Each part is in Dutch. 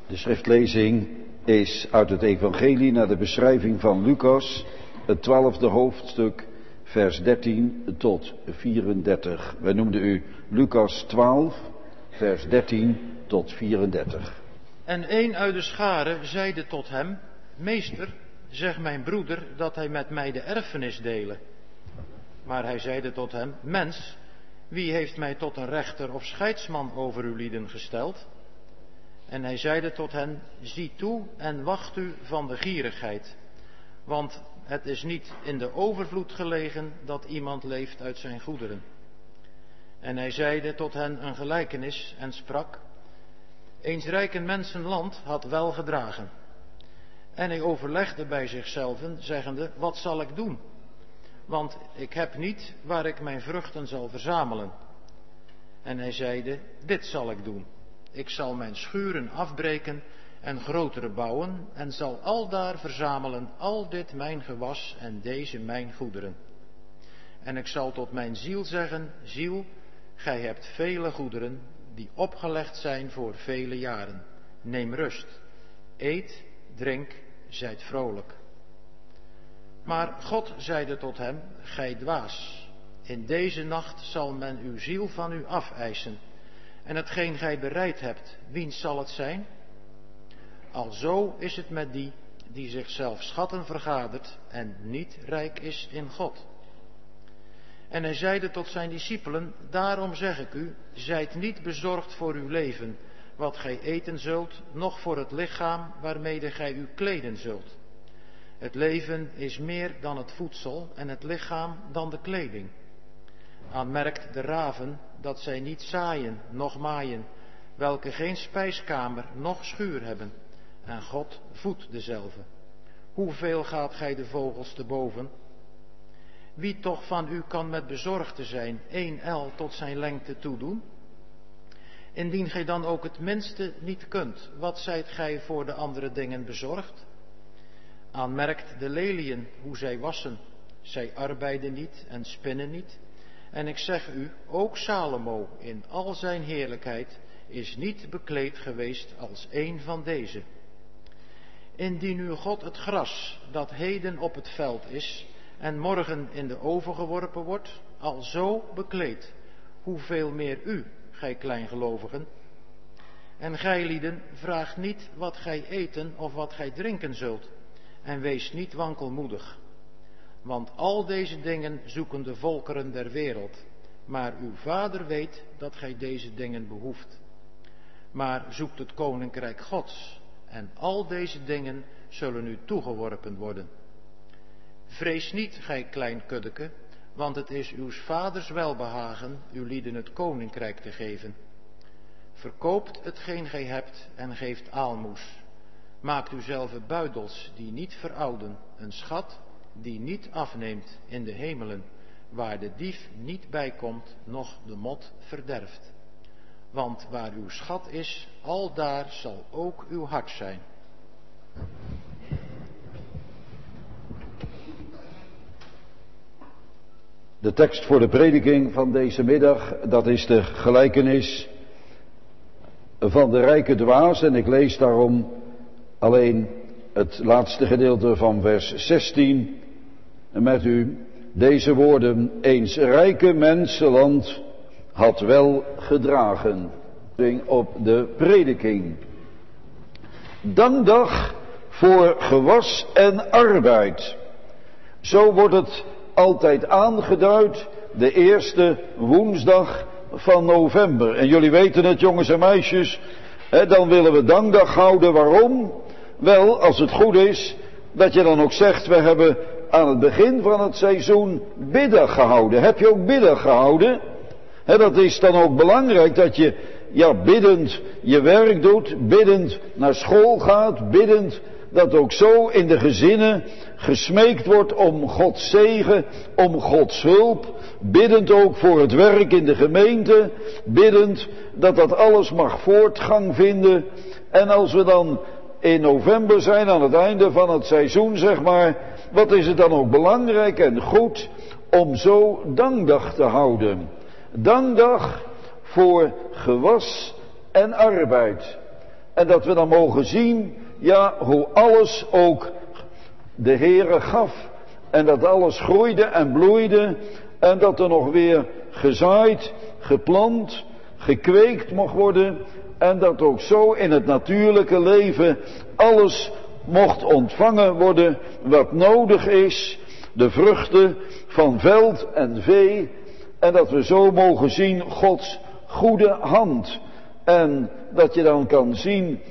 De schriftlezing is uit het evangelie naar de beschrijving van Lucas, het 12e hoofdstuk, vers 13 tot 34. Wij noemden u Lucas 12, vers 13 tot 34. En een uit de schare zeide tot hem: Meester, zeg mijn broeder dat hij met mij de erfenis dele. Maar hij zeide tot hem: Mens, wie heeft mij tot een rechter of scheidsman over uw lieden gesteld? En hij zeide tot hen: Zie toe en wacht u van de gierigheid. Want het is niet in de overvloed gelegen dat iemand leeft uit zijn goederen. En hij zeide tot hen een gelijkenis en sprak: Eens rijken mensen land had wel gedragen. En hij overlegde bij zichzelven, zeggende: Wat zal ik doen? Want ik heb niet waar ik mijn vruchten zal verzamelen. En hij zeide: Dit zal ik doen. Ik zal mijn schuren afbreken en grotere bouwen en zal aldaar verzamelen al dit mijn gewas en deze mijn goederen. En ik zal tot mijn ziel zeggen: Ziel, gij hebt vele goederen die opgelegd zijn voor vele jaren. Neem rust, eet, drink, zijt vrolijk. Maar God zeide tot hem: Gij dwaas, in deze nacht zal men uw ziel van u afeisen. En hetgeen gij bereid hebt, wiens zal het zijn? Alzo is het met die zichzelf schatten vergadert en niet rijk is in God. En hij zeide tot zijn discipelen: Daarom zeg ik u, zijt niet bezorgd voor uw leven, wat gij eten zult, noch voor het lichaam waarmede gij u kleden zult. Het leven is meer dan het voedsel en het lichaam dan de kleding. Aanmerkt de raven dat zij niet zaaien, noch maaien, welke geen spijskamer, noch schuur hebben, en God voedt dezelve. Hoeveel gaat gij de vogels te boven? Wie toch van u kan met bezorgde zijn 1 el tot zijn lengte toedoen? Indien gij dan ook het minste niet kunt, wat zijt gij voor de andere dingen bezorgd? Aanmerkt de leliën hoe zij wassen, zij arbeiden niet en spinnen niet. En ik zeg u, ook Salomo in al zijn heerlijkheid is niet bekleed geweest als een van deze. Indien nu God het gras, dat heden op het veld is en morgen in de oven geworpen wordt, al zo bekleed, hoeveel meer u, gij kleingelovigen? En gij lieden, vraagt niet wat gij eten of wat gij drinken zult, en wees niet wankelmoedig. Want al deze dingen zoeken de volkeren der wereld, maar uw Vader weet dat gij deze dingen behoeft. Maar zoekt het koninkrijk Gods, en al deze dingen zullen u toegeworpen worden. Vrees niet, gij klein kuddeke, want het is uws Vaders welbehagen uw lieden het koninkrijk te geven. Verkoopt hetgeen gij hebt en geeft aalmoes. Maakt uzelve buidels die niet verouden, een schat die niet afneemt in de hemelen, waar de dief niet bijkomt, noch de mot verderft. Want waar uw schat is, aldaar zal ook uw hart zijn. De tekst voor de prediking van deze middag, dat is de gelijkenis van de rijke dwaas. En ik lees daarom alleen het laatste gedeelte van vers 16 met u. Deze woorden: Eens rijke mensenland had wel gedragen. Op de prediking. Dankdag voor gewas en arbeid. Zo wordt het altijd aangeduid, de eerste woensdag van november. En jullie weten het, jongens en meisjes, dan willen we dankdag houden. Waarom? Wel, als het goed is, dat je dan ook zegt: we hebben aan het begin van het seizoen biddag gehouden. Heb je ook biddag gehouden? Dat is dan ook belangrijk, dat je biddend je werk doet, biddend naar school gaat, biddend dat ook zo in de gezinnen gesmeekt wordt om Gods zegen, om Gods hulp, biddend ook voor het werk in de gemeente, biddend dat dat alles mag voortgang vinden. En als we dan in november zijn, aan het einde van het seizoen zeg maar, wat is het dan ook belangrijk en goed om zo dankdag te houden. Dankdag voor gewas en arbeid. En dat we dan mogen zien, ja, hoe alles ook de Heere gaf. En dat alles groeide en bloeide. En dat er nog weer gezaaid, geplant, gekweekt mocht worden. En dat ook zo in het natuurlijke leven alles mocht ontvangen worden wat nodig is. De vruchten van veld en vee. En dat we zo mogen zien Gods goede hand. En dat je dan kan zien,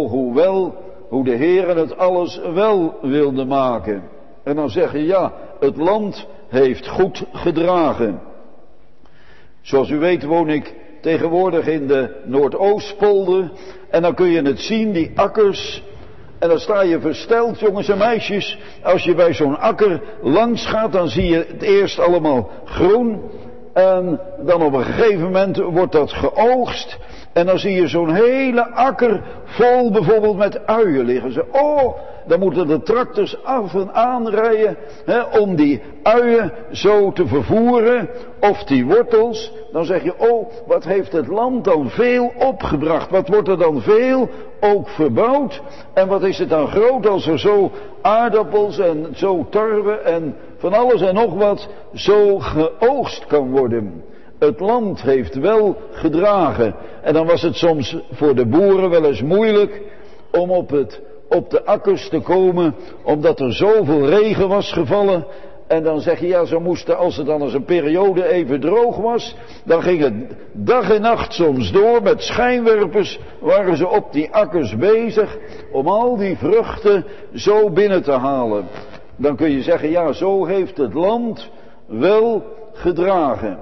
hoe de Heere het alles wel wilde maken. En dan zeg je, ja, het land heeft goed gedragen. Zoals u weet woon ik tegenwoordig in de Noordoostpolder. En dan kun je het zien, die akkers. En dan sta je versteld, jongens en meisjes. Als je bij zo'n akker langs gaat, dan zie je het eerst allemaal groen. En dan op een gegeven moment wordt dat geoogst. En dan zie je zo'n hele akker vol bijvoorbeeld met uien liggen. Dan moeten de tractors af en aan rijden om die uien zo te vervoeren. Of die wortels. Dan zeg je, wat heeft het land dan veel opgebracht. Wat wordt er dan veel ook verbouwd. En wat is het dan groot als er zo aardappels en zo tarwe en van alles en nog wat zo geoogst kan worden. Het land heeft wel gedragen. En dan was het soms voor de boeren wel eens moeilijk om op de akkers te komen, omdat er zoveel regen was gevallen. En dan zeg je, ja, ze moesten, als het dan eens een periode even droog was, dan ging het dag en nacht soms door, met schijnwerpers waren ze op die akkers bezig, om al die vruchten zo binnen te halen. Dan kun je zeggen, ja, zo heeft het land wel gedragen.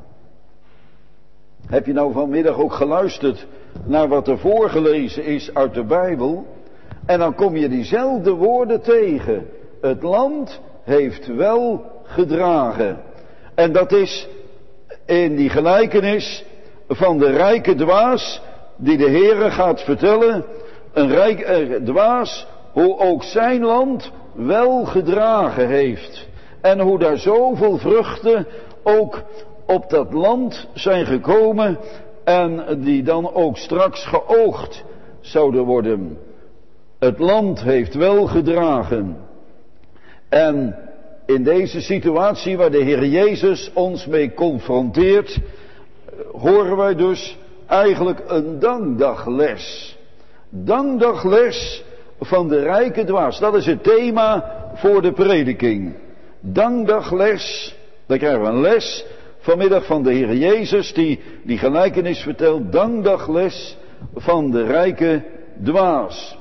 Heb je nou vanmiddag ook geluisterd naar wat er voorgelezen is uit de Bijbel? En dan kom je diezelfde woorden tegen. Het land heeft wel gedragen. En dat is in die gelijkenis van de rijke dwaas, die de Heere gaat vertellen. Een rijke dwaas, hoe ook zijn land wel gedragen heeft. En hoe daar zoveel vruchten ook op dat land zijn gekomen en die dan ook straks geoogd zouden worden. Het land heeft wel gedragen. En in deze situatie waar de Heer Jezus ons mee confronteert, horen wij dus eigenlijk een dankdagles. Dankdagles van de rijke dwaas. Dat is het thema voor de prediking. Dankdagles, dan krijgen we een les vanmiddag van de Heer Jezus die gelijkenis vertelt. Dankdagles van de rijke dwaas.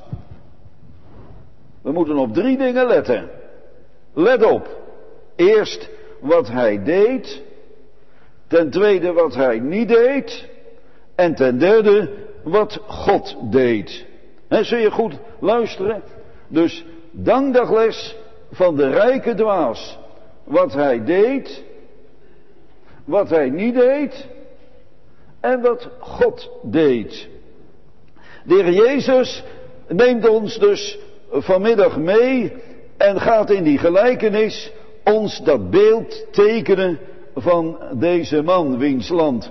We moeten op 3 dingen letten. Let op. Eerst wat hij deed. Ten tweede wat hij niet deed. En ten derde wat God deed. Zul je goed luisteren? Dus dankdagles van de rijke dwaas. Wat hij deed. Wat hij niet deed. En wat God deed. De Heer Jezus neemt ons dus vanmiddag mee en gaat in die gelijkenis ons dat beeld tekenen van deze man wiens land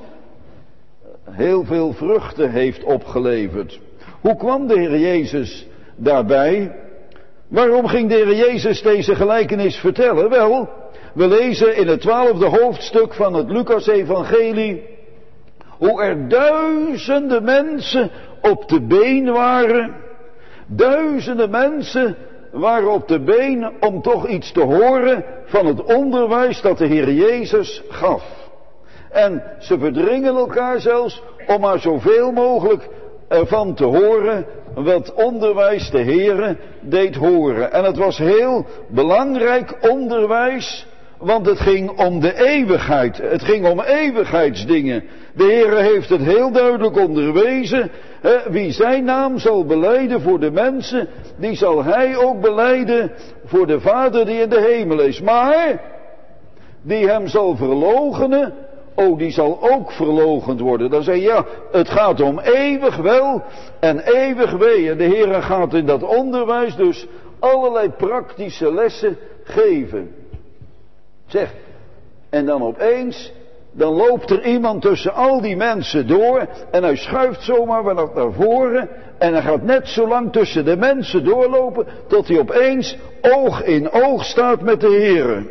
heel veel vruchten heeft opgeleverd. Hoe kwam de Heer Jezus daarbij? Waarom ging de Heer Jezus deze gelijkenis vertellen? Wel, we lezen in het 12e hoofdstuk van het Lucas-evangelie hoe er duizenden mensen op de been waren. Duizenden mensen waren op de been om toch iets te horen van het onderwijs dat de Heer Jezus gaf. En ze verdringen elkaar zelfs om maar zoveel mogelijk ervan te horen wat onderwijs de Heere deed horen. En het was heel belangrijk onderwijs, want het ging om de eeuwigheid. Het ging om eeuwigheidsdingen. De Heere heeft het heel duidelijk onderwezen. Wie zijn naam zal belijden voor de mensen, die zal hij ook belijden voor de Vader die in de hemel is. Maar die hem zal verloochenen, die zal ook verloochend worden. Dan zeg je, ja, het gaat om eeuwig wel en eeuwig wee. En de Heere gaat in dat onderwijs dus allerlei praktische lessen geven. Zeg, en dan opeens, dan loopt er iemand tussen al die mensen door en hij schuift zomaar wat naar voren en hij gaat net zo lang tussen de mensen doorlopen, tot hij opeens oog in oog staat met de Heere.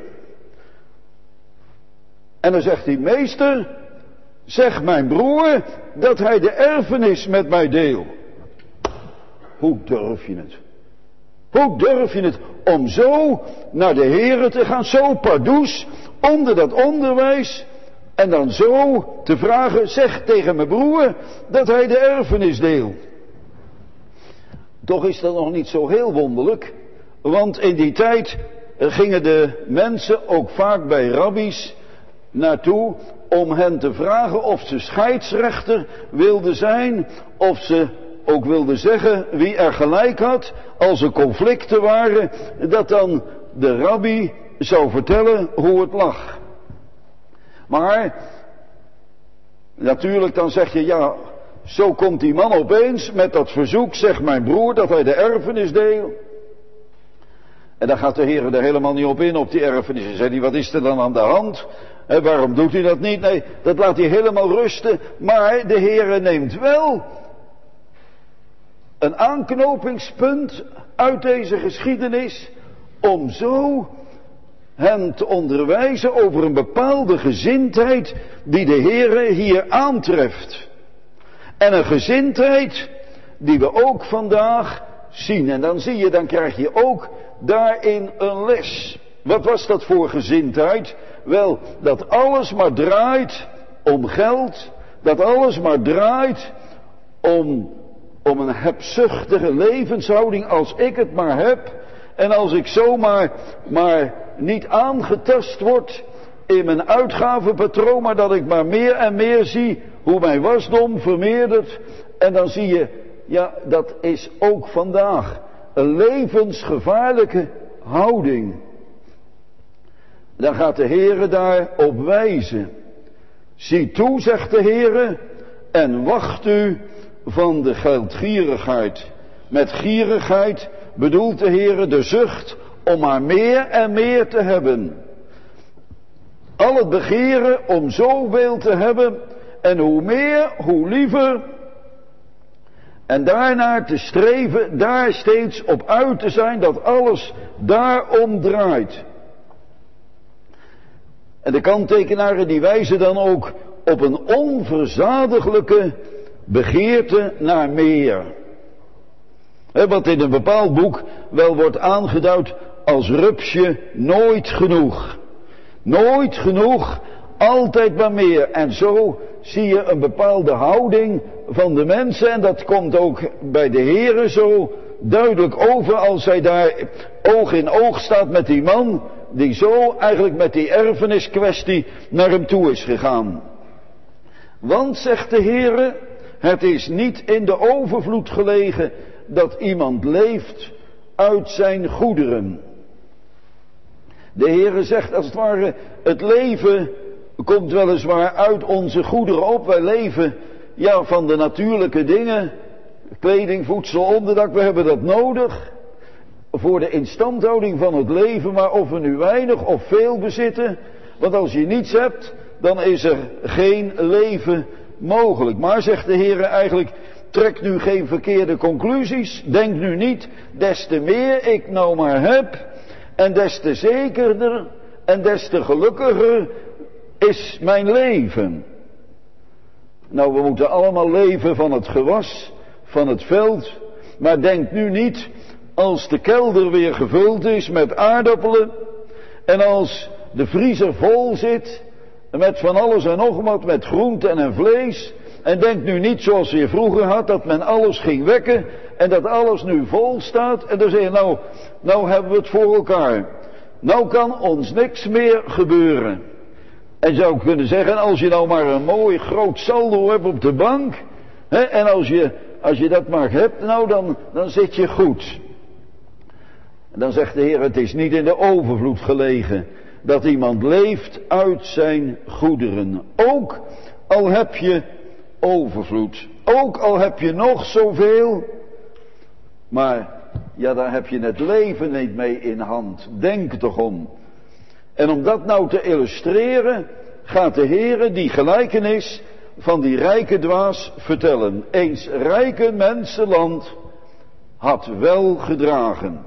En dan zegt hij, meester, zeg mijn broer dat hij de erfenis met mij deelt. Hoe durf je het? Hoe durf je het om zo naar de Heere te gaan, zo pardoes, onder dat onderwijs, en dan zo te vragen, zeg tegen mijn broer dat hij de erfenis deelt. Toch is dat nog niet zo heel wonderlijk, want in die tijd gingen de mensen ook vaak bij rabbies naartoe om hen te vragen of ze scheidsrechter wilden zijn, of ze ook wilden zeggen wie er gelijk had als er conflicten waren, dat dan de rabbi zou vertellen hoe het lag. Maar natuurlijk dan zeg je, ja, zo komt die man opeens met dat verzoek, zegt mijn broer dat hij de erfenis deelt. En dan gaat de Heer er helemaal niet op in, op die erfenis. En zegt hij, wat is er dan aan de hand? Waarom doet hij dat niet? Nee, dat laat hij helemaal rusten. Maar de Heer neemt wel een aanknopingspunt uit deze geschiedenis om zo hen te onderwijzen over een bepaalde gezindheid die de Heere hier aantreft. En een gezindheid die we ook vandaag zien. En dan zie je, dan krijg je ook daarin een les. Wat was dat voor gezindheid? Wel, dat alles maar draait om geld. Dat alles maar draait om een hebzuchtige levenshouding als ik het maar heb. En als ik zomaar maar niet aangetast word in mijn uitgavenpatroon, maar dat ik maar meer en meer zie hoe mijn wasdom vermeerdert. En dan zie je, ja, dat is ook vandaag een levensgevaarlijke houding. Dan gaat de Heere daarop wijzen. Zie toe, zegt de Heere, en wacht u van de geldgierigheid. Met gierigheid bedoelt de Heere de zucht om maar meer en meer te hebben. Al het begeren om zoveel te hebben, en hoe meer, hoe liever. En daarnaar te streven, daar steeds op uit te zijn, dat alles daarom draait. En de kanttekenaren die wijzen dan ook op een onverzadiglijke begeerte naar meer. Wat in een bepaald boek wel wordt aangeduid als rupsje nooit genoeg. Nooit genoeg, altijd maar meer. En zo zie je een bepaalde houding van de mensen. En dat komt ook bij de Heere zo duidelijk over als hij daar oog in oog staat met die man die zo eigenlijk met die erfeniskwestie naar hem toe is gegaan. Want, zegt de Heere, het is niet in de overvloed gelegen dat iemand leeft uit zijn goederen. De Heere zegt als het ware, het leven komt weliswaar uit onze goederen op. Wij leven ja van de natuurlijke dingen, kleding, voedsel, onderdak, we hebben dat nodig voor de instandhouding van het leven, maar of we nu weinig of veel bezitten, want als je niets hebt, dan is er geen leven mogelijk. Maar, zegt de Heer eigenlijk, trek nu geen verkeerde conclusies, denk nu niet, des te meer ik nou maar heb, en des te zekerder en des te gelukkiger is mijn leven. Nou, we moeten allemaal leven van het gewas, van het veld, maar denk nu niet, als de kelder weer gevuld is met aardappelen, en als de vriezer vol zit, met van alles en nog wat, met groenten en vlees, en denk nu niet zoals je vroeger had, dat men alles ging wekken, en dat alles nu vol staat, en dan zeg je, nou hebben we het voor elkaar. Nou kan ons niks meer gebeuren. En zou ik kunnen zeggen, als je nou maar een mooi groot saldo hebt op de bank, en als je dat maar hebt, nou dan zit je goed. En dan zegt de Heer, het is niet in de overvloed gelegen dat iemand leeft uit zijn goederen. Ook al heb je overvloed, ook al heb je nog zoveel, maar ja, daar heb je het leven niet mee in hand. Denk toch om. En om dat nou te illustreren, gaat de Heere die gelijkenis van die rijke dwaas vertellen. Eens rijke mensenland had wel gedragen.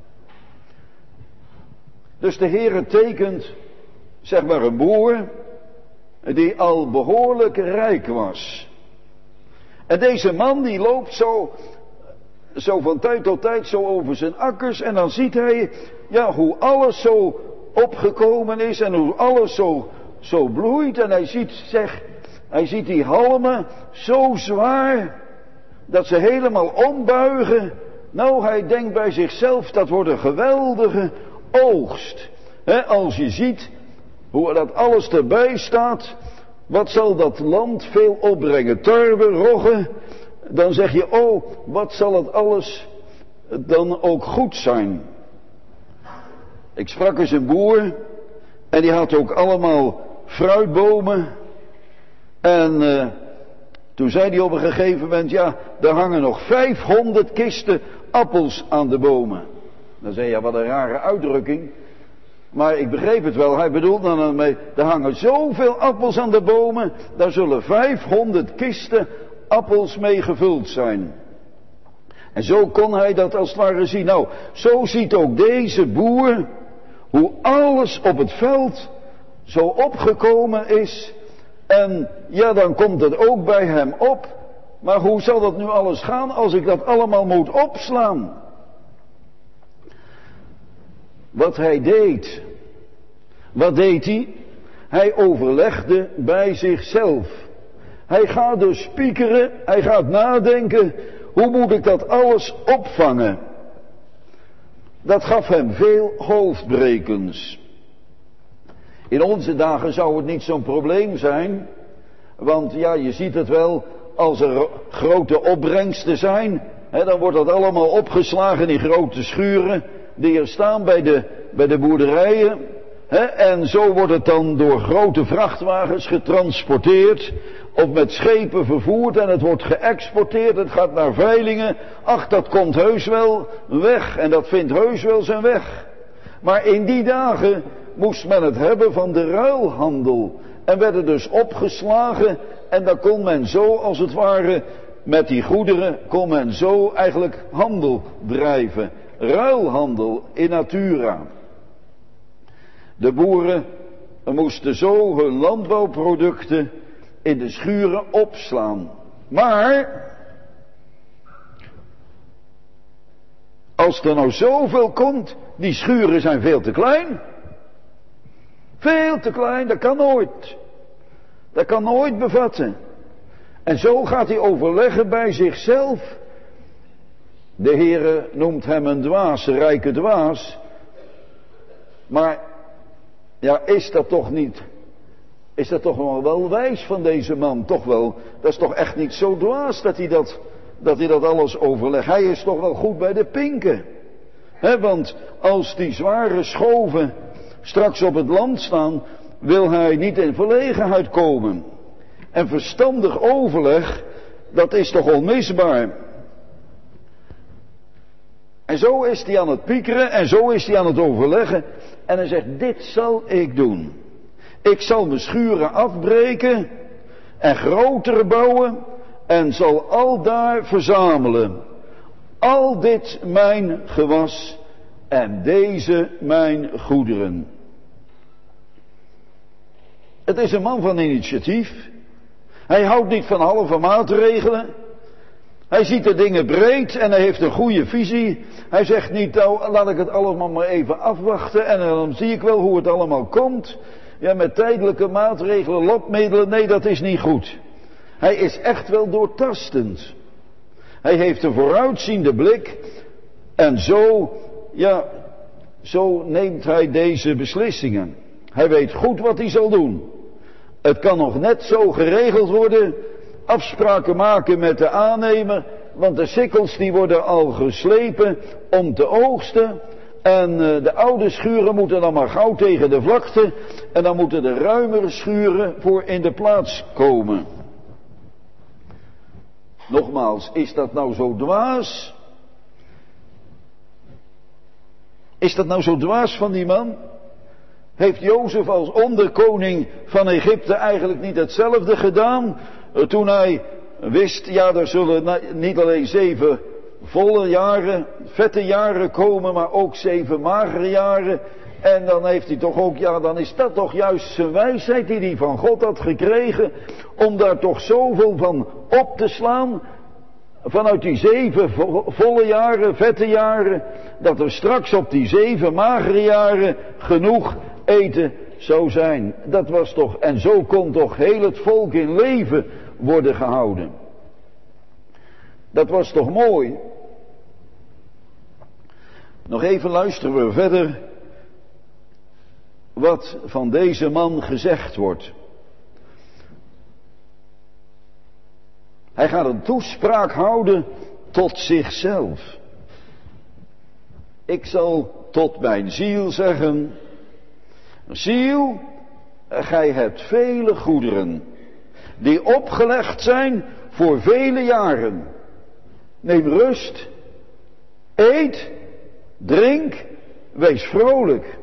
Dus de Heere tekent, zeg maar, een boer die al behoorlijk rijk was. En deze man die loopt zo van tijd tot tijd zo over zijn akkers en dan ziet hij, ja, hoe alles zo opgekomen is en hoe alles zo bloeit. En hij ziet die halmen zo zwaar dat ze helemaal ombuigen. Nou, hij denkt bij zichzelf, dat wordt een geweldige oogst. Als je ziet hoe dat alles erbij staat, wat zal dat land veel opbrengen? Tarwe, rogge, dan zeg je, oh, wat zal het alles dan ook goed zijn. Ik sprak eens een boer en die had ook allemaal fruitbomen. En toen zei hij op een gegeven moment, ja, er hangen nog 500 kisten appels aan de bomen. Dan zei je, ja, wat een rare uitdrukking. Maar ik begreep het wel, hij bedoelt dan ermee, er hangen zoveel appels aan de bomen, daar zullen 500 kisten appels mee gevuld zijn. En zo kon hij dat als het ware zien. Nou, zo ziet ook deze boer hoe alles op het veld zo opgekomen is. En ja, dan komt het ook bij hem op. Maar hoe zal dat nu alles gaan als ik dat allemaal moet opslaan? Wat hij deed. Wat deed hij? Hij overlegde bij zichzelf. Hij gaat dus piekeren, hij gaat nadenken, hoe moet ik dat alles opvangen? Dat gaf hem veel hoofdbrekens. In onze dagen zou het niet zo'n probleem zijn, want ja, je ziet het wel, als er grote opbrengsten zijn, dan wordt dat allemaal opgeslagen in grote schuren die er staan bij de boerderijen. En zo wordt het dan door grote vrachtwagens getransporteerd of met schepen vervoerd en het wordt geëxporteerd, het gaat naar veilingen. Ach, dat komt heus wel weg en dat vindt heus wel zijn weg. Maar in die dagen moest men het hebben van de ruilhandel en werden dus opgeslagen en dan kon men zo als het ware met die goederen kon men zo eigenlijk handel drijven. Ruilhandel in natura. De boeren moesten zo hun landbouwproducten in de schuren opslaan. Maar als er nou zoveel komt, die schuren zijn veel te klein. Veel te klein, dat kan nooit. Dat kan nooit bevatten. En zo gaat hij overleggen bij zichzelf. De Heere noemt hem een dwaas, een rijke dwaas. Maar ja, is dat toch nog wel wijs van deze man? Toch wel, dat is toch echt niet zo dwaas dat hij dat alles overlegt. Hij is toch wel goed bij de pinken. Want als die zware schoven straks op het land staan, wil hij niet in verlegenheid komen. En verstandig overleg, dat is toch onmisbaar. En zo is hij aan het piekeren en zo is hij aan het overleggen. En hij zegt, dit zal ik doen. Ik zal mijn schuren afbreken en grotere bouwen en zal al daar verzamelen. Al dit mijn gewas en deze mijn goederen. Het is een man van initiatief. Hij houdt niet van halve maatregelen. Hij ziet de dingen breed en hij heeft een goede visie. Hij zegt niet, nou, laat ik het allemaal maar even afwachten en dan zie ik wel hoe het allemaal komt. Ja, met tijdelijke maatregelen, lokmiddelen, nee, dat is niet goed. Hij is echt wel doortastend. Hij heeft een vooruitziende blik en zo neemt hij deze beslissingen. Hij weet goed wat hij zal doen. Het kan nog net zo geregeld worden. Afspraken maken met de aannemer, want de sikkels die worden al geslepen om te oogsten. En de oude schuren moeten dan maar gauw tegen de vlakte. En dan moeten de ruimere schuren voor in de plaats komen. Nogmaals, is dat nou zo dwaas? Is dat nou zo dwaas van die man? Heeft Jozef als onderkoning van Egypte eigenlijk niet hetzelfde gedaan? toen hij wist, ja, er zullen niet alleen 7 volle jaren, vette jaren komen, maar ook 7 magere jaren. En dan heeft hij toch ook, ja, dan is dat toch juist zijn wijsheid die hij van God had gekregen, om daar toch zoveel van op te slaan, vanuit die 7 volle jaren, vette jaren, dat er straks op die 7 magere jaren genoeg eten zou zijn. Dat was toch, en zo kon toch heel het volk in leven worden gehouden. Dat was toch mooi. Nog even luisteren we verder wat van deze man gezegd wordt. Hij gaat een toespraak houden tot zichzelf. Ik zal tot mijn ziel zeggen: ziel, gij hebt vele goederen, die opgelegd zijn voor vele jaren. Neem rust, eet, drink, wees vrolijk.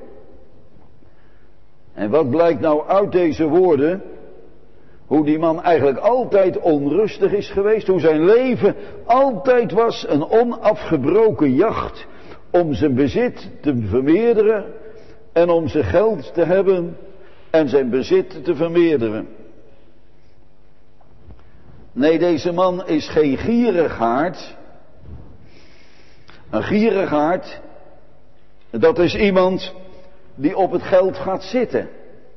En wat blijkt nou uit deze woorden? Hoe die man eigenlijk altijd onrustig is geweest. Hoe zijn leven altijd was een onafgebroken jacht om zijn bezit te vermeerderen. En om zijn geld te hebben en zijn bezit te vermeerderen. Nee, deze man is geen gierigaard. Een gierigaard, dat is iemand die op het geld gaat zitten.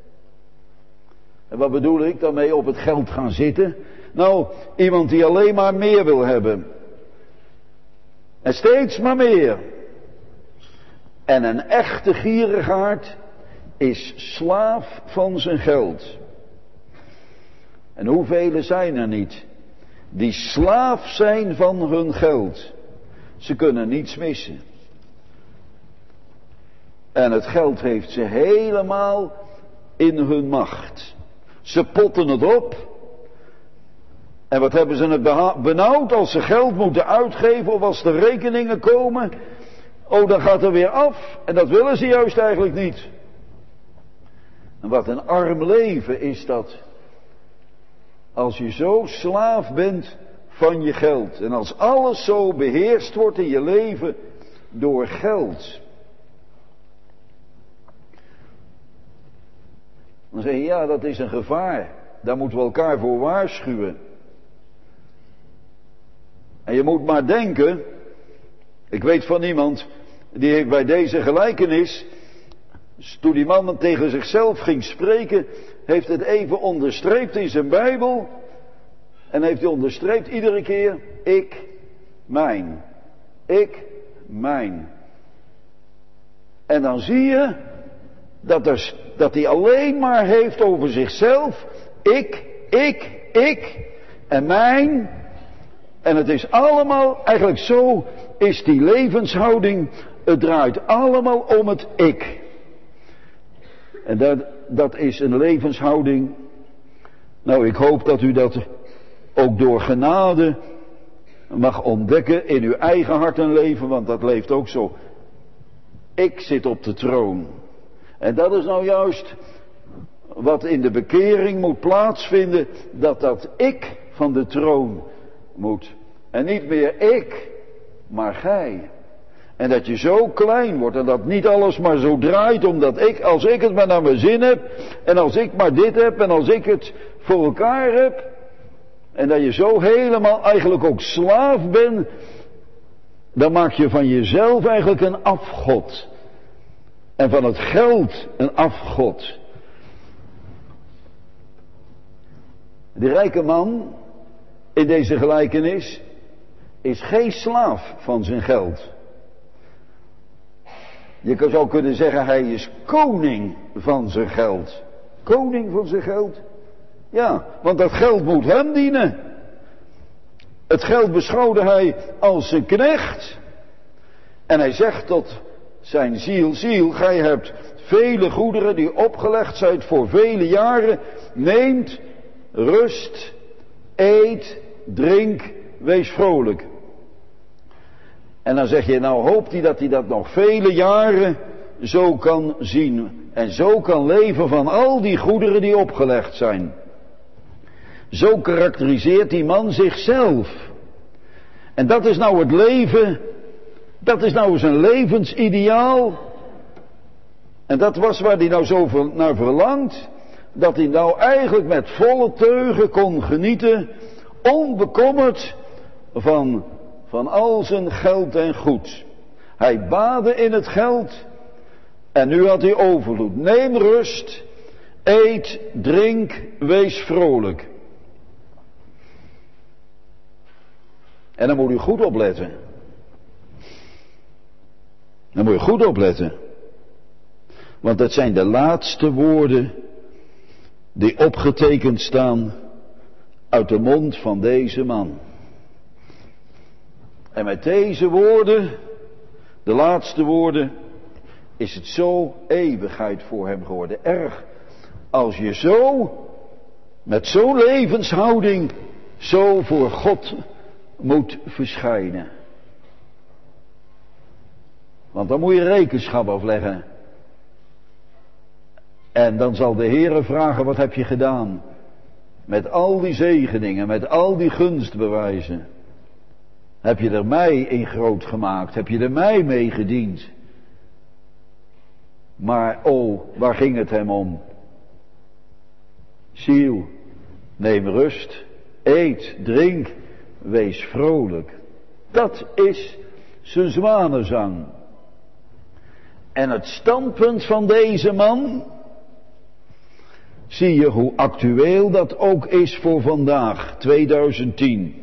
En wat bedoel ik daarmee op het geld gaan zitten? Nou, iemand die alleen maar meer wil hebben. En steeds maar meer. En een echte gierigaard is slaaf van zijn geld. En hoeveel zijn er niet die slaaf zijn van hun geld? Ze kunnen niets missen. En het geld heeft ze helemaal in hun macht. Ze potten het op. En wat hebben ze het benauwd als ze geld moeten uitgeven of als er rekeningen komen? Oh, dan gaat er weer af. En dat willen ze juist eigenlijk niet. En wat een arm leven is dat. Als je zo slaaf bent van je geld. En als alles zo beheerst wordt in je leven door geld. Dan zeg je, ja, dat is een gevaar. Daar moeten we elkaar voor waarschuwen. En je moet maar denken. Ik weet van iemand die heeft bij deze gelijkenis, toen die man tegen zichzelf ging spreken, heeft het even onderstreept in zijn Bijbel. En heeft hij onderstreept iedere keer: ik, mijn. Ik, mijn. En dan zie je dat hij alleen maar heeft over zichzelf. Ik en mijn. En het is allemaal, eigenlijk zo is die levenshouding. Het draait allemaal om het ik. En dat is een levenshouding. Nou, ik hoop dat u dat ook door genade mag ontdekken in uw eigen hart en leven, want dat leeft ook zo. Ik zit op de troon. En dat is nou juist wat in de bekering moet plaatsvinden, dat ik van de troon moet. En niet meer ik, maar gij. En dat je zo klein wordt en dat niet alles maar zo draait omdat als ik het maar naar mijn zin heb en als ik maar dit heb en als ik het voor elkaar heb. En dat je zo helemaal eigenlijk ook slaaf bent, dan maak je van jezelf eigenlijk een afgod. En van het geld een afgod. De rijke man in deze gelijkenis is geen slaaf van zijn geld. Je zou kunnen zeggen, hij is koning van zijn geld. Koning van zijn geld? Ja, want dat geld moet hem dienen. Het geld beschouwde hij als zijn knecht. En hij zegt tot zijn ziel, gij hebt vele goederen die opgelegd zijn voor vele jaren. Neemt rust, eet, drink, wees vrolijk. En dan zeg je, nou hoopt hij dat nog vele jaren zo kan zien. En zo kan leven van al die goederen die opgelegd zijn. Zo karakteriseert die man zichzelf. En dat is nou het leven, dat is nou zijn levensideaal. En dat was waar hij nou zo naar verlangt, dat hij nou eigenlijk met volle teugen kon genieten, onbekommerd van al zijn geld en goed. Hij baadde in het geld en nu had hij overvloed. Neem rust, eet, drink, wees vrolijk. En dan moet u goed opletten. Dan moet je goed opletten. Want dat zijn de laatste woorden die opgetekend staan uit de mond van deze man. En met deze woorden, de laatste woorden, is het zo eeuwigheid voor hem geworden. Erg als je zo, met zo'n levenshouding, zo voor God moet verschijnen. Want dan moet je rekenschap afleggen. En dan zal de Heere vragen, wat heb je gedaan? Met al die zegeningen, met al die gunstbewijzen. Heb je er mij in groot gemaakt? Heb je er mij mee gediend? Maar waar ging het hem om? Ziel, neem rust, eet, drink, wees vrolijk. Dat is zijn zwanenzang. En het standpunt van deze man, zie je hoe actueel dat ook is voor vandaag, 2010.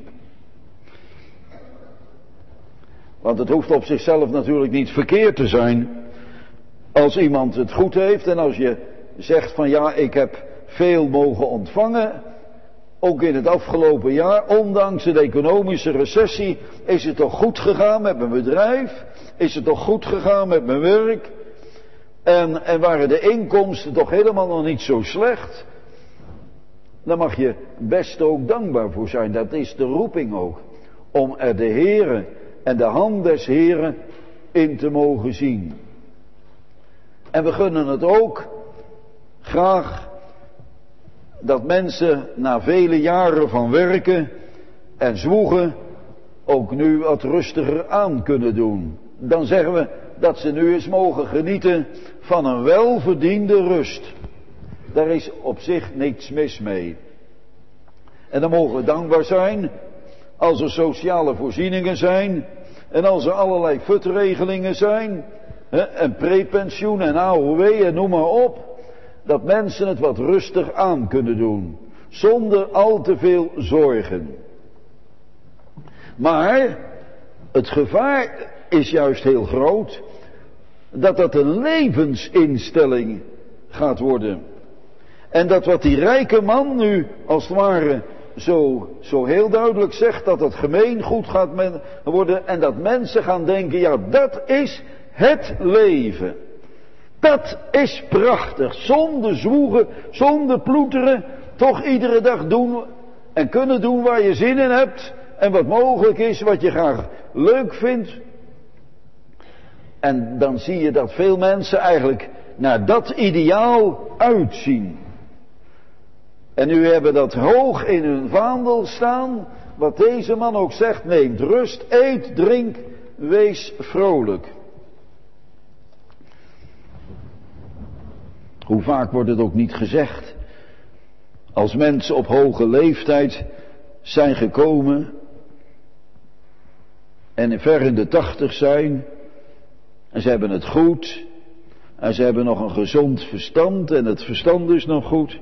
Want het hoeft op zichzelf natuurlijk niet verkeerd te zijn. Als iemand het goed heeft en als je zegt van ja, ik heb veel mogen ontvangen. Ook in het afgelopen jaar, ondanks de economische recessie, is het toch goed gegaan met mijn bedrijf? Is het toch goed gegaan met mijn werk? En waren de inkomsten toch helemaal nog niet zo slecht? Dan mag je best ook dankbaar voor zijn. Dat is de roeping ook. Om er de Heere en de hand des Heeren in te mogen zien. En we gunnen het ook graag dat mensen na vele jaren van werken en zwoegen ook nu wat rustiger aan kunnen doen. Dan zeggen we dat ze nu eens mogen genieten van een welverdiende rust. Daar is op zich niets mis mee. En dan mogen we dankbaar zijn als er sociale voorzieningen zijn en als er allerlei futregelingen zijn, en prepensioen en AOW en noem maar op, dat mensen het wat rustig aan kunnen doen, zonder al te veel zorgen. Maar het gevaar is juist heel groot dat een levensinstelling gaat worden. En dat wat die rijke man nu als het ware zo heel duidelijk zegt, dat het gemeengoed gaat worden en dat mensen gaan denken, ja, dat is het leven. Dat is prachtig, zonder zwoegen, zonder ploeteren, toch iedere dag doen en kunnen doen waar je zin in hebt en wat mogelijk is, wat je graag leuk vindt. En dan zie je dat veel mensen eigenlijk naar dat ideaal uitzien. En nu hebben dat hoog in hun vaandel staan, wat deze man ook zegt, neemt rust, eet, drink, wees vrolijk. Hoe vaak wordt het ook niet gezegd, als mensen op hoge leeftijd zijn gekomen en ver in de 80 zijn, en ze hebben het goed, en ze hebben nog een gezond verstand, en het verstand is nog goed.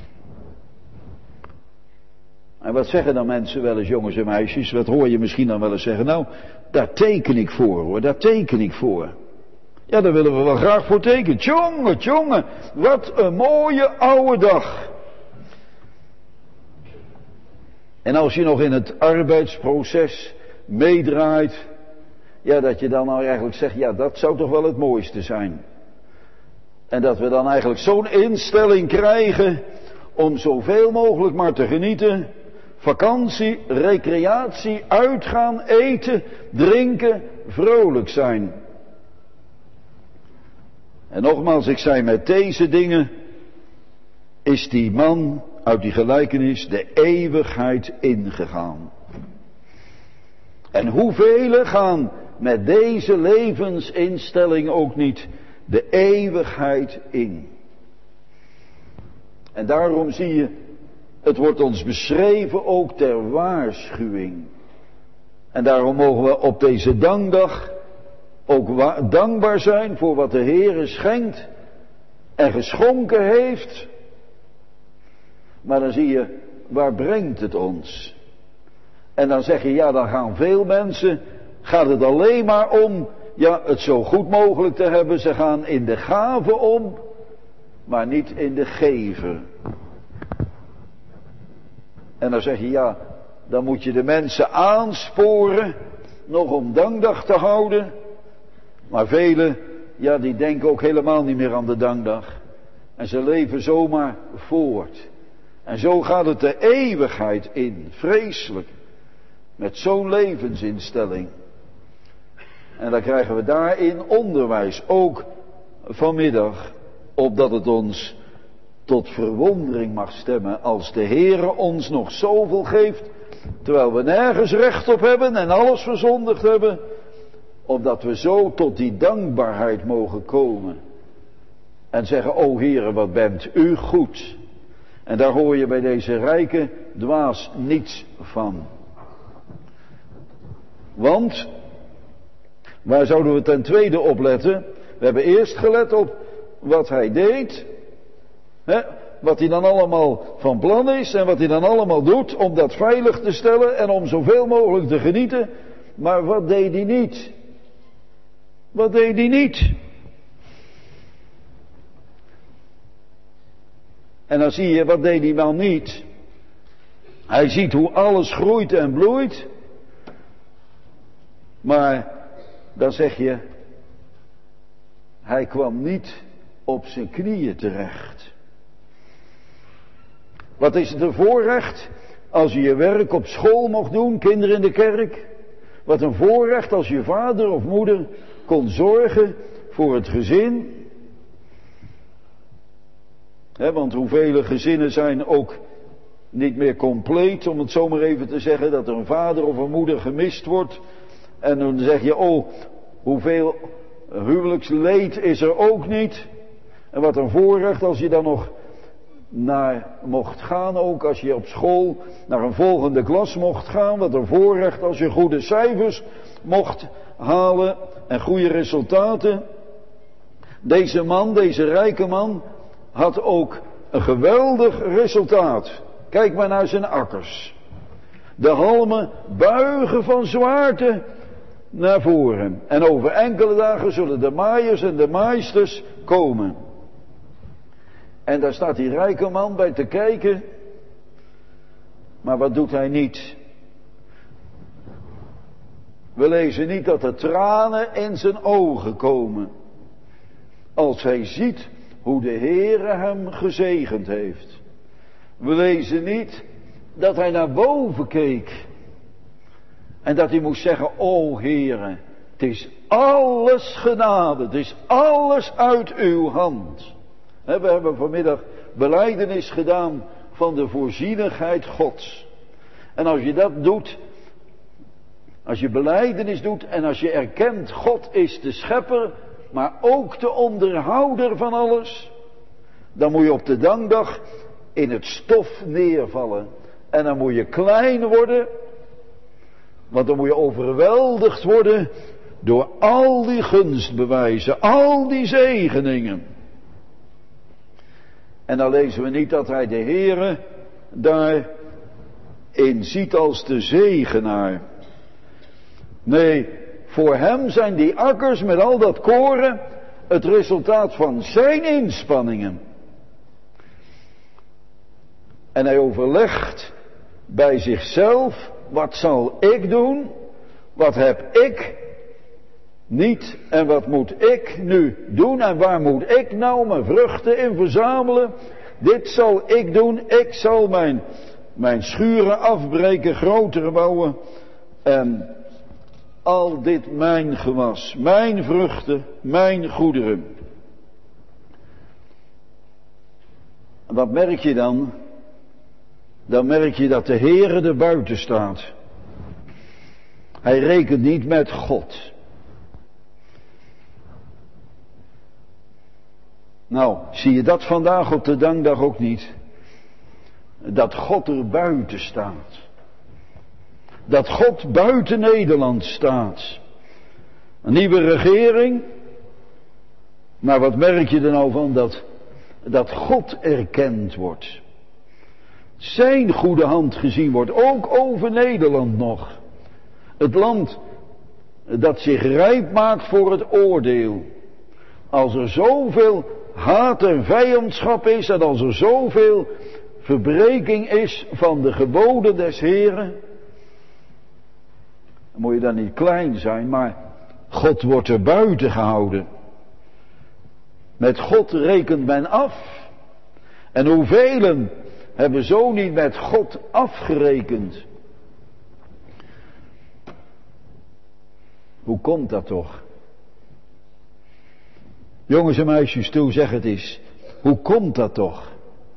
En wat zeggen dan mensen wel eens, jongens en meisjes, wat hoor je misschien dan wel eens zeggen, nou, daar teken ik voor hoor, daar teken ik voor. Ja, daar willen we wel graag voor tekenen. Tjonge, wat een mooie oude dag. En als je nog in het arbeidsproces meedraait, ja, dat je dan nou eigenlijk zegt, ja, dat zou toch wel het mooiste zijn. En dat we dan eigenlijk zo'n instelling krijgen om zoveel mogelijk maar te genieten. Vakantie, recreatie, uitgaan, eten, drinken, vrolijk zijn. En nogmaals, ik zei, met deze dingen is die man uit die gelijkenis de eeuwigheid ingegaan. En hoeveel gaan met deze levensinstelling ook niet de eeuwigheid in? En daarom zie je, het wordt ons beschreven ook ter waarschuwing. En daarom mogen we op deze dankdag ook dankbaar zijn voor wat de Heere schenkt en geschonken heeft. Maar dan zie je, waar brengt het ons? En dan zeg je, ja, dan gaan veel mensen, gaat het alleen maar om, ja, het zo goed mogelijk te hebben. Ze gaan in de gave om, maar niet in de gever. En dan zeg je, ja, dan moet je de mensen aansporen nog om dankdag te houden. Maar velen, ja, die denken ook helemaal niet meer aan de dankdag. En ze leven zomaar voort. En zo gaat het de eeuwigheid in, vreselijk. Met zo'n levensinstelling. En dan krijgen we daarin onderwijs, ook vanmiddag, opdat het ons tot verwondering mag stemmen als de Heere ons nog zoveel geeft, terwijl we nergens recht op hebben en alles verzondigd hebben, opdat we zo tot die dankbaarheid mogen komen. En zeggen, o Heere, wat bent u goed. En daar hoor je bij deze rijke dwaas niets van. Want, waar zouden we ten tweede op letten? We hebben eerst gelet op wat hij deed. Wat hij dan allemaal van plan is en wat hij dan allemaal doet om dat veilig te stellen en om zoveel mogelijk te genieten. Maar wat deed hij niet? Wat deed hij niet? En dan zie je, wat deed die man niet? Hij ziet hoe alles groeit en bloeit. Maar dan zeg je, hij kwam niet op zijn knieën terecht. Wat is het een voorrecht als je je werk op school mocht doen, kinderen in de kerk? Wat een voorrecht als je vader of moeder kon zorgen voor het gezin. Want hoeveel gezinnen zijn ook niet meer compleet, om het zo maar even te zeggen, dat er een vader of een moeder gemist wordt. En dan zeg je, oh, hoeveel huwelijksleed is er ook niet. En wat een voorrecht als je dan nog naar mocht gaan, ook als je op school naar een volgende klas mocht gaan. Wat een voorrecht als je goede cijfers mocht halen en goede resultaten. Deze man, deze rijke man, had ook een geweldig resultaat. Kijk maar naar zijn akkers. De halmen buigen van zwaarte naar voren. En over enkele dagen zullen de maaiers en de maaisters komen. En daar staat die rijke man bij te kijken. Maar wat doet hij niet? We lezen niet dat er tranen in zijn ogen komen. Als hij ziet hoe de Heere hem gezegend heeft. We lezen niet dat hij naar boven keek. En dat hij moest zeggen, o Heere, het is alles genade, het is alles uit uw hand. We hebben vanmiddag belijdenis gedaan van de voorzienigheid Gods. En als je dat doet, als je belijdenis doet en als je erkent, God is de schepper, maar ook de onderhouder van alles, dan moet je op de dankdag in het stof neervallen. En dan moet je klein worden, want dan moet je overweldigd worden door al die gunstbewijzen, al die zegeningen. En dan lezen we niet dat hij de Heere daarin ziet als de zegenaar. Nee, voor hem zijn die akkers met al dat koren het resultaat van zijn inspanningen. En hij overlegt bij zichzelf, wat zal ik doen? Wat heb ik niet en wat moet ik nu doen en waar moet ik nou mijn vruchten in verzamelen? Dit zal ik doen, ik zal mijn schuren afbreken, grotere bouwen en al dit mijn gewas, mijn vruchten, mijn goederen. En wat merk je dan? dan merk je dat de Heere er buiten staat. Hij rekent niet met God. Nou, zie je dat vandaag op de dankdag ook niet? Dat God er buiten staat. Dat God buiten Nederland staat. Een nieuwe regering. Maar wat merk je er nou van? Dat God erkend wordt. Zijn goede hand gezien wordt. Ook over Nederland nog. Het land dat zich rijp maakt voor het oordeel. Als er zoveel haat en vijandschap is. En als er zoveel verbreking is van de geboden des Heren. Dan moet je dan niet klein zijn. Maar God wordt er buiten gehouden. Met God rekent men af. En hoeveel hebben zo niet met God afgerekend? Hoe komt dat toch? Jongens en meisjes, toe, zeg het eens. Hoe komt dat toch?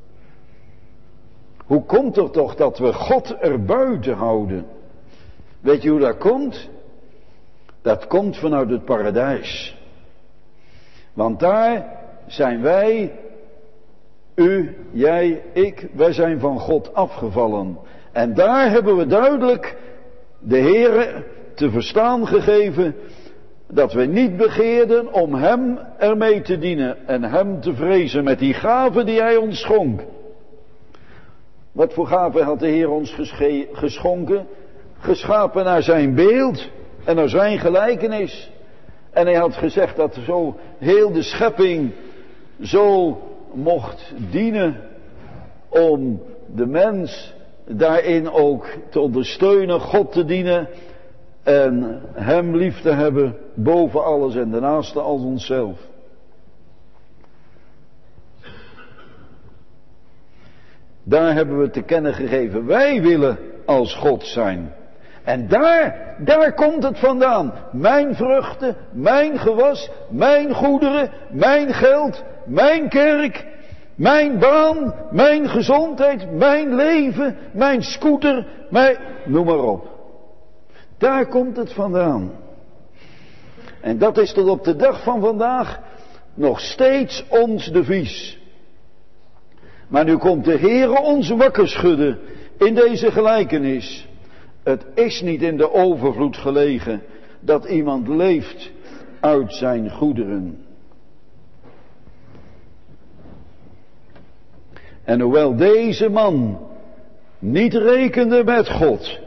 Hoe komt het toch dat we God er buiten houden? Weet je hoe dat komt? Dat komt vanuit het paradijs. Want daar zijn wij, u, jij, ik, wij zijn van God afgevallen. En daar hebben we duidelijk de Heere te verstaan gegeven dat we niet begeerden om Hem ermee te dienen en Hem te vrezen met die gaven die Hij ons schonk. Wat voor gaven had de Heer ons geschonken? Geschapen naar zijn beeld en naar zijn gelijkenis. En hij had gezegd dat zo heel de schepping zo mocht dienen om de mens daarin ook te ondersteunen, God te dienen en Hem lief te hebben boven alles en de naaste als onszelf. Daar hebben we te kennen gegeven, wij willen als God zijn. En daar komt het vandaan. Mijn vruchten, mijn gewas, mijn goederen, mijn geld, mijn kerk, mijn baan, mijn gezondheid, mijn leven, mijn scooter, noem maar op. Daar komt het vandaan. En dat is tot op de dag van vandaag nog steeds ons devies. Maar nu komt de Heere ons wakker schudden in deze gelijkenis. Het is niet in de overvloed gelegen dat iemand leeft uit zijn goederen. En hoewel deze man niet rekende met God,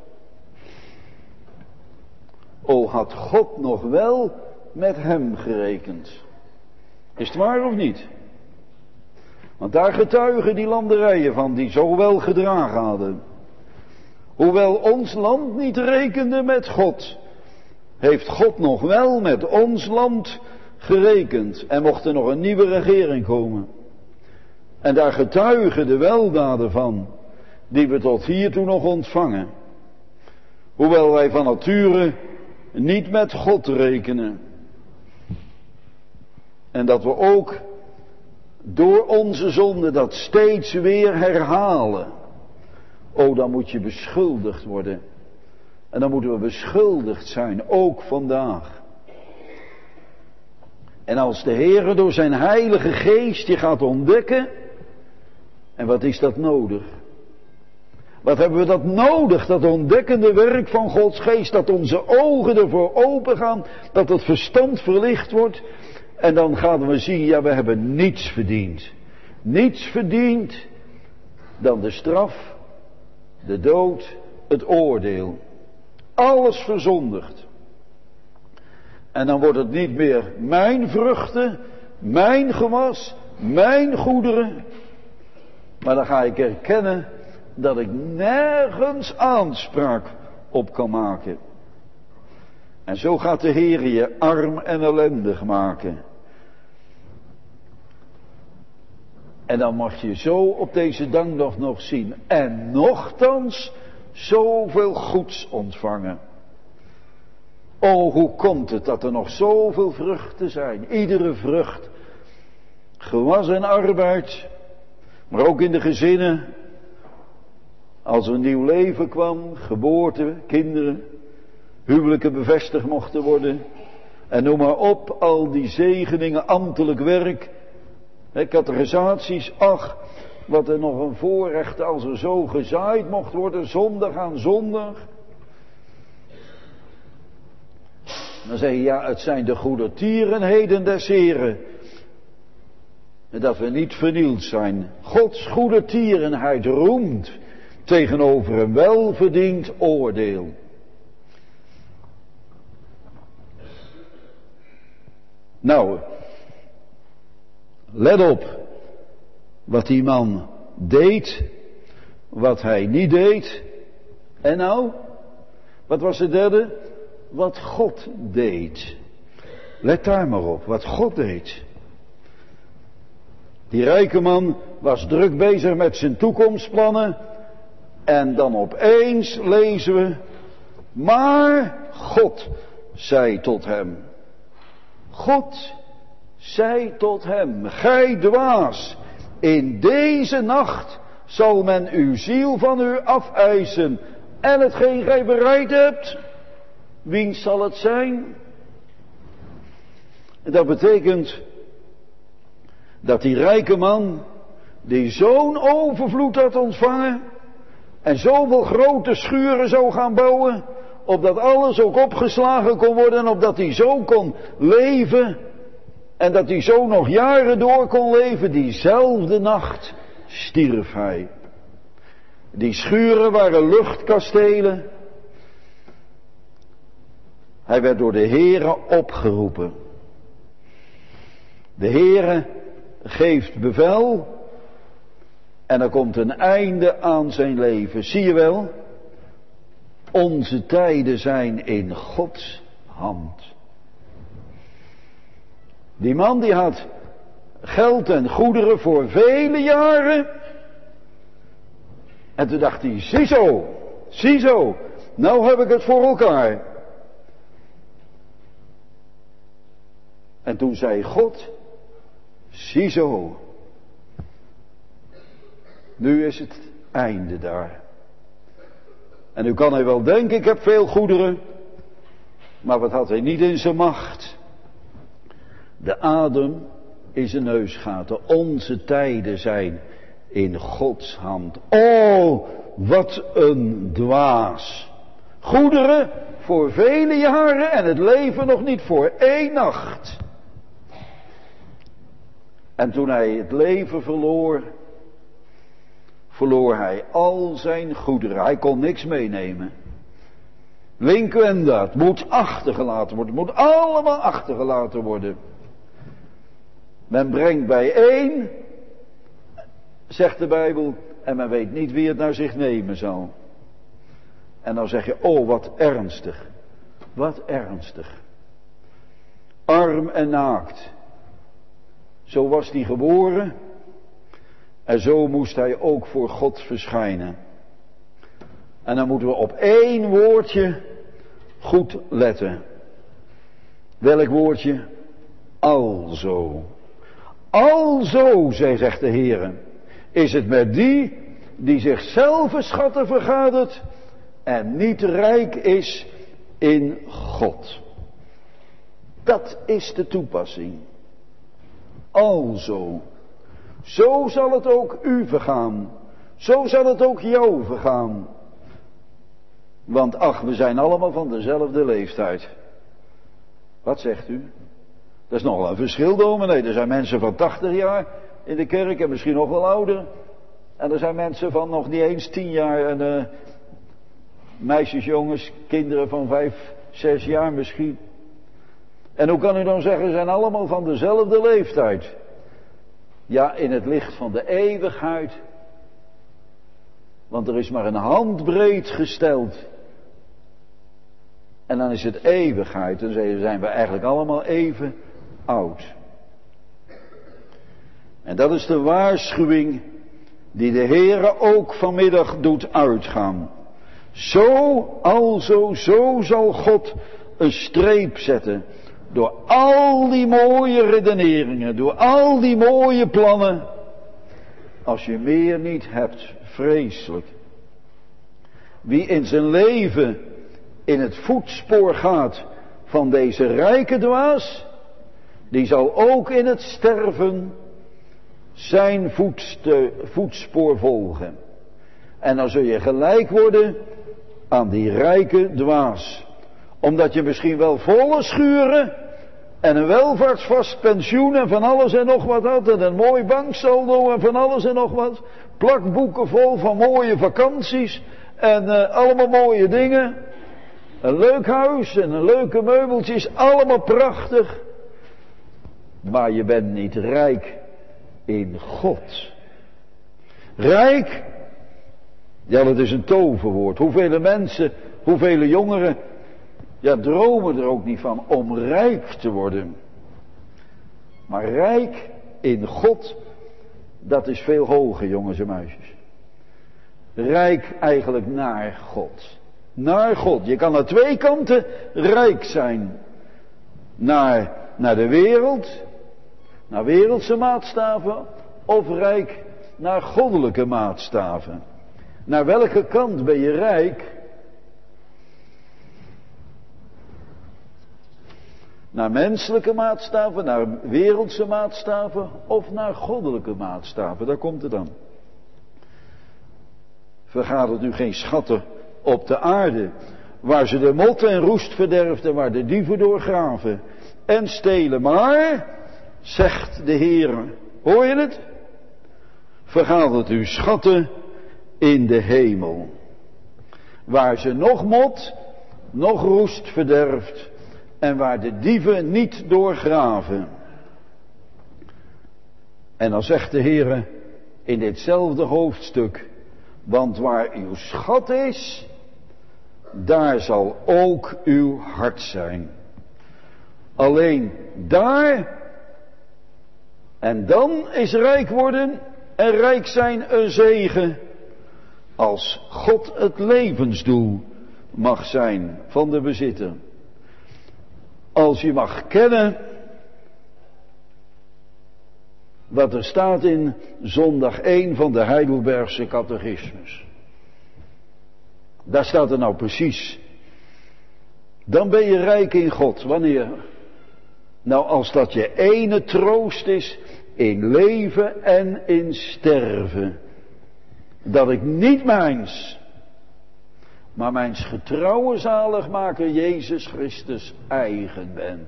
had God nog wel met hem gerekend. Is het waar of niet? Want daar getuigen die landerijen van die zo wel gedragen hadden. Hoewel ons land niet rekende met God, heeft God nog wel met ons land gerekend. En mocht er nog een nieuwe regering komen. En daar getuigen de weldaden van, die we tot hiertoe nog ontvangen. Hoewel wij van nature niet met God rekenen. En dat we ook door onze zonde dat steeds weer herhalen. Dan moet je beschuldigd worden. En dan moeten we beschuldigd zijn, ook vandaag. En als de Heere door zijn heilige geest je gaat ontdekken. En wat is dat nodig? Wat hebben we dat nodig, dat ontdekkende werk van Gods geest, dat onze ogen ervoor open gaan, dat het verstand verlicht wordt. En dan gaan we zien, ja, we hebben niets verdiend. Niets verdiend dan de straf, de dood, het oordeel. Alles verzondigd. En dan wordt het niet meer mijn vruchten, mijn gewas, mijn goederen. Maar dan ga ik erkennen dat ik nergens aanspraak op kan maken. En zo gaat de Heer je arm en ellendig maken. En dan mag je zo op deze dankdag nog zien. En nochtans zoveel goeds ontvangen. Hoe komt het dat er nog zoveel vruchten zijn. Iedere vrucht. Gewas en arbeid. Maar ook in de gezinnen. Als er een nieuw leven kwam, geboorte, kinderen, huwelijken bevestigd mochten worden. En noem maar op, al die zegeningen, ambtelijk werk, catechisaties, ach, wat er nog een voorrecht als er zo gezaaid mocht worden, zondag aan zondag. Dan zeg je, ja, het zijn de goedertierenheden des Heren. Dat we niet vernield zijn. Gods goedertierenheid roemt tegenover een welverdiend oordeel. Nou, let op wat die man deed, wat hij niet deed. En nou, wat was het derde? Wat God deed. Let daar maar op, wat God deed. Die rijke man was druk bezig met zijn toekomstplannen. En dan opeens lezen we, maar God zei tot hem. God zei tot hem, gij dwaas, in deze nacht zal men uw ziel van u afeisen. En hetgeen gij bereid hebt, wiens zal het zijn? Dat betekent dat die rijke man, die zo'n overvloed had ontvangen en zoveel grote schuren zou gaan bouwen, opdat alles ook opgeslagen kon worden en opdat hij zo kon leven en dat hij zo nog jaren door kon leven, diezelfde nacht stierf hij. Die schuren waren luchtkastelen. Hij werd door de Heere opgeroepen. De Heere geeft bevel en er komt een einde aan zijn leven. Zie je wel? Onze tijden zijn in Gods hand. Die man die had geld en goederen voor vele jaren. En toen dacht hij, ziezo, nou heb ik het voor elkaar. En toen zei God, ziezo, nu is het einde daar. En nu kan hij wel denken, ik heb veel goederen, maar wat had hij niet in zijn macht? De adem in zijn neusgaten. Onze tijden zijn in Gods hand. Oh, wat een dwaas. Goederen voor vele jaren en het leven nog niet voor 1 nacht. En toen hij het leven verloor hij al zijn goederen. Hij kon niks meenemen. Linkwenda, het moet achtergelaten worden. Het moet allemaal achtergelaten worden. Men brengt bijeen, zegt de Bijbel, en men weet niet wie het naar zich nemen zal. En dan zeg je, oh wat ernstig. Wat ernstig. Arm en naakt. Zo was hij geboren. En zo moest hij ook voor God verschijnen. En dan moeten we op 1 woordje goed letten. Welk woordje? Alzo. Alzo, zegt de Heer, is het met die zichzelf schatten vergadert en niet rijk is in God. Dat is de toepassing. Alzo. Zo zal het ook u vergaan. Zo zal het ook jou vergaan. Want ach, we zijn allemaal van dezelfde leeftijd. Wat zegt u? Dat is nogal een verschil, dominee. Er zijn mensen van 80 jaar in de kerk en misschien nog wel ouder. En er zijn mensen van nog niet eens 10 jaar. En meisjes, jongens, kinderen van 5, 6 jaar misschien. En hoe kan u dan zeggen, ze zijn allemaal van dezelfde leeftijd? Ja, in het licht van de eeuwigheid. Want er is maar een handbreed gesteld. En dan is het eeuwigheid. En dan zijn we eigenlijk allemaal even oud. En dat is de waarschuwing die de Heere ook vanmiddag doet uitgaan. Zo zal God een streep zetten. Door al die mooie redeneringen, door al die mooie plannen. Als je meer niet hebt, vreselijk. Wie in zijn leven in het voetspoor gaat van deze rijke dwaas, die zal ook in het sterven zijn voetspoor volgen. En dan zul je gelijk worden aan die rijke dwaas. Omdat je misschien wel volle schuren en een welvaartsvast pensioen en van alles en nog wat had. En een mooi banksaldo en van alles en nog wat. Plakboeken vol van mooie vakanties en allemaal mooie dingen. Een leuk huis en een leuke meubeltjes, allemaal prachtig. Maar je bent niet rijk in God. Rijk, ja, dat is een toverwoord. Hoeveel mensen, hoeveel jongeren, ja, dromen er ook niet van om rijk te worden. Maar rijk in God, dat is veel hoger, jongens en meisjes. Rijk eigenlijk naar God. Naar God. Je kan aan twee kanten rijk zijn. Naar de wereld, naar wereldse maatstaven, of rijk naar goddelijke maatstaven. Naar welke kant ben je rijk? Naar menselijke maatstaven, naar wereldse maatstaven of naar goddelijke maatstaven? Daar komt het dan. Vergadert u geen schatten op de aarde, waar ze de mot en roest verderft en waar de dieven doorgraven en stelen. Maar, zegt de Heer, hoor je het? Vergadert u schatten in de hemel, waar ze nog mot, nog roest verderft en waar de dieven niet doorgraven. En dan zegt de Heer in ditzelfde hoofdstuk, want waar uw schat is, daar zal ook uw hart zijn. Alleen daar, en dan is rijk worden en rijk zijn een zegen, als God het levensdoel mag zijn van de bezitter. Als je mag kennen wat er staat in zondag 1 van de Heidelbergse catechismus. Daar staat er nou precies. Dan ben je rijk in God. Wanneer? Nou, als dat je ene troost is in leven en in sterven. Dat ik niet mijns, maar mijns getrouwe zaligmaker Jezus Christus eigen ben.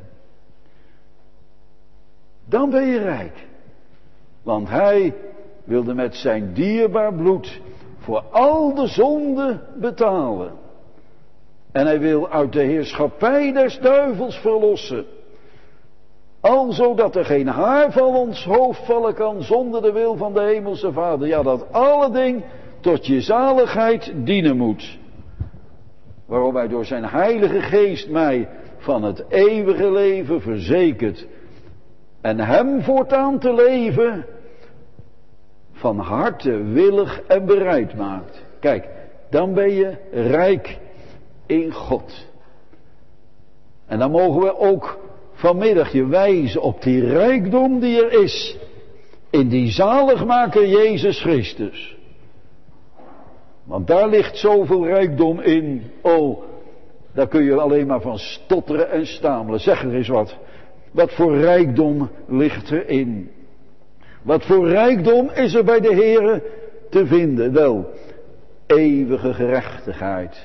Dan ben je rijk. Want hij wilde met zijn dierbaar bloed voor al de zonden betalen. En hij wil uit de heerschappij des duivels verlossen. Alzo dat er geen haar van ons hoofd vallen kan zonder de wil van de hemelse Vader. Ja, dat alle ding tot je zaligheid dienen moet. Waarom hij door zijn heilige geest mij van het eeuwige leven verzekert. En hem voortaan te leven van harte willig en bereid maakt. Kijk, dan ben je rijk in God. En dan mogen we ook vanmiddag je wijzen op die rijkdom die er is. In die zaligmaker Jezus Christus. Want daar ligt zoveel rijkdom in. Oh, daar kun je alleen maar van stotteren en stamelen. Zeg er eens wat. Wat voor rijkdom ligt erin? Wat voor rijkdom is er bij de Heere te vinden? Wel, eeuwige gerechtigheid.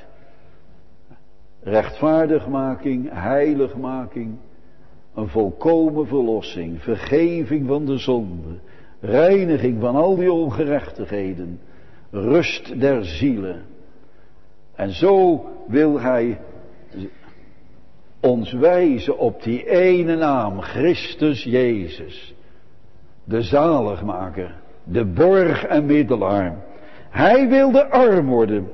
Rechtvaardigmaking, heiligmaking. Een volkomen verlossing. Vergeving van de zonde. Reiniging van al die ongerechtigheden. Rust der zielen. En zo wil hij ons wijzen op die ene naam, Christus Jezus. De zaligmaker, de borg en middelaar. Hij wilde arm worden.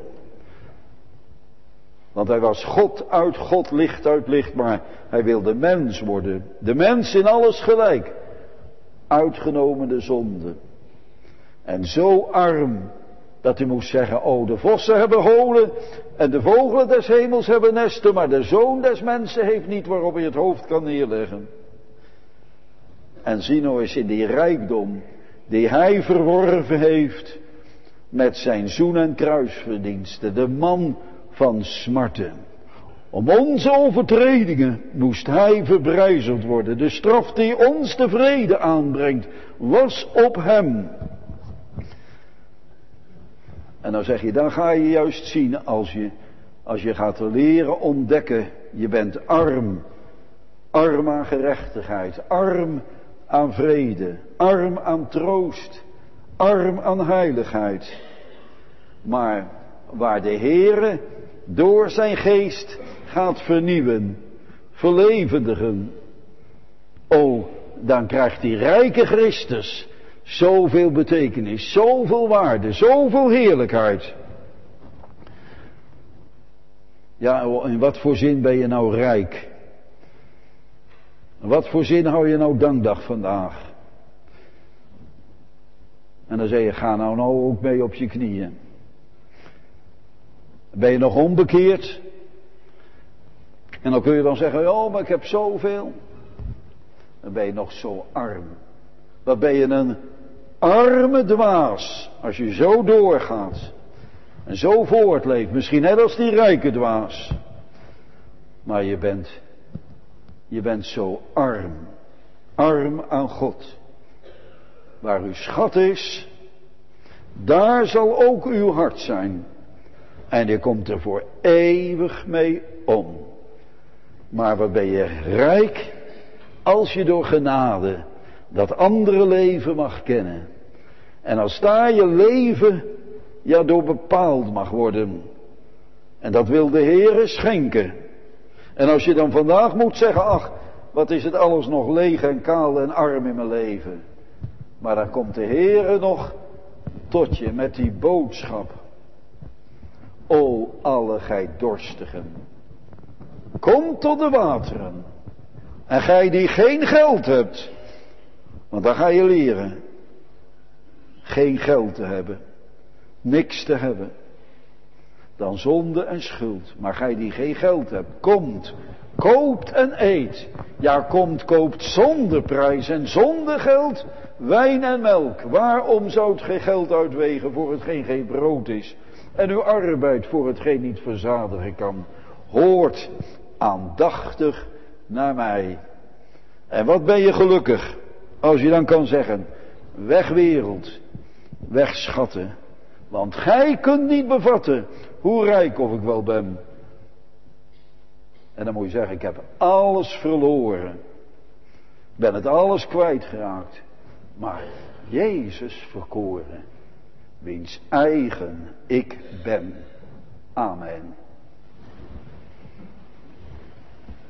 Want hij was God uit God, licht uit licht, maar hij wilde mens worden. De mens in alles gelijk. Uitgenomen de zonde. En zo arm dat hij moest zeggen, oh, de vossen hebben holen en de vogelen des hemels hebben nesten, maar de zoon des mensen heeft niet waarop hij het hoofd kan neerleggen. En zie nou eens in die rijkdom die hij verworven heeft, met zijn zoen- en kruisverdiensten, de man van smarten. Om onze overtredingen moest hij verbrijzeld worden. De straf die ons de vrede aanbrengt, was op hem. En dan zeg je, dan ga je juist zien als je gaat leren ontdekken, je bent arm. Arm aan gerechtigheid, arm aan vrede, arm aan troost, arm aan heiligheid. Maar waar de Heere door zijn geest gaat vernieuwen, verlevendigen, dan krijgt die rijke Christus zoveel betekenis, zoveel waarde, zoveel heerlijkheid. Ja, in wat voor zin ben je nou rijk? In wat voor zin hou je nou dankdag vandaag? En dan zeg je, ga nou ook mee op je knieën. Ben je nog onbekeerd? En dan kun je dan zeggen, oh, maar ik heb zoveel. Dan ben je nog zo arm. Wat ben je een arme dwaas, als je zo doorgaat. En zo voortleeft, misschien net als die rijke dwaas. Maar je bent zo arm. Arm aan God. Waar uw schat is, daar zal ook uw hart zijn. En je komt er voor eeuwig mee om. Maar wat ben je rijk, als je door genade dat andere leven mag kennen. En als daar je leven door bepaald mag worden. En dat wil de Heere schenken. En als je dan vandaag moet zeggen, ach, wat is het alles nog leeg en kaal en arm in mijn leven. Maar dan komt de Heere nog tot je met die boodschap. O, alle gij dorstigen. Kom tot de wateren. En gij die geen geld hebt. Want dan ga je leren. Geen geld te hebben. Niks te hebben. Dan zonde en schuld. Maar gij die geen geld hebt. Komt. Koopt en eet. Ja, koopt zonder prijs en zonder geld. Wijn en melk. Waarom zou het geen geld uitwegen voor hetgeen geen brood is? En uw arbeid voor hetgeen niet verzadigen kan. Hoort aandachtig naar mij. En wat ben je gelukkig. Als je dan kan zeggen. Weg wereld. Weg schatten. Want gij kunt niet bevatten. Hoe rijk of ik wel ben. En dan moet je zeggen. Ik heb alles verloren. Ben het alles kwijtgeraakt. Maar Jezus verkoren. Wiens eigen ik ben. Amen.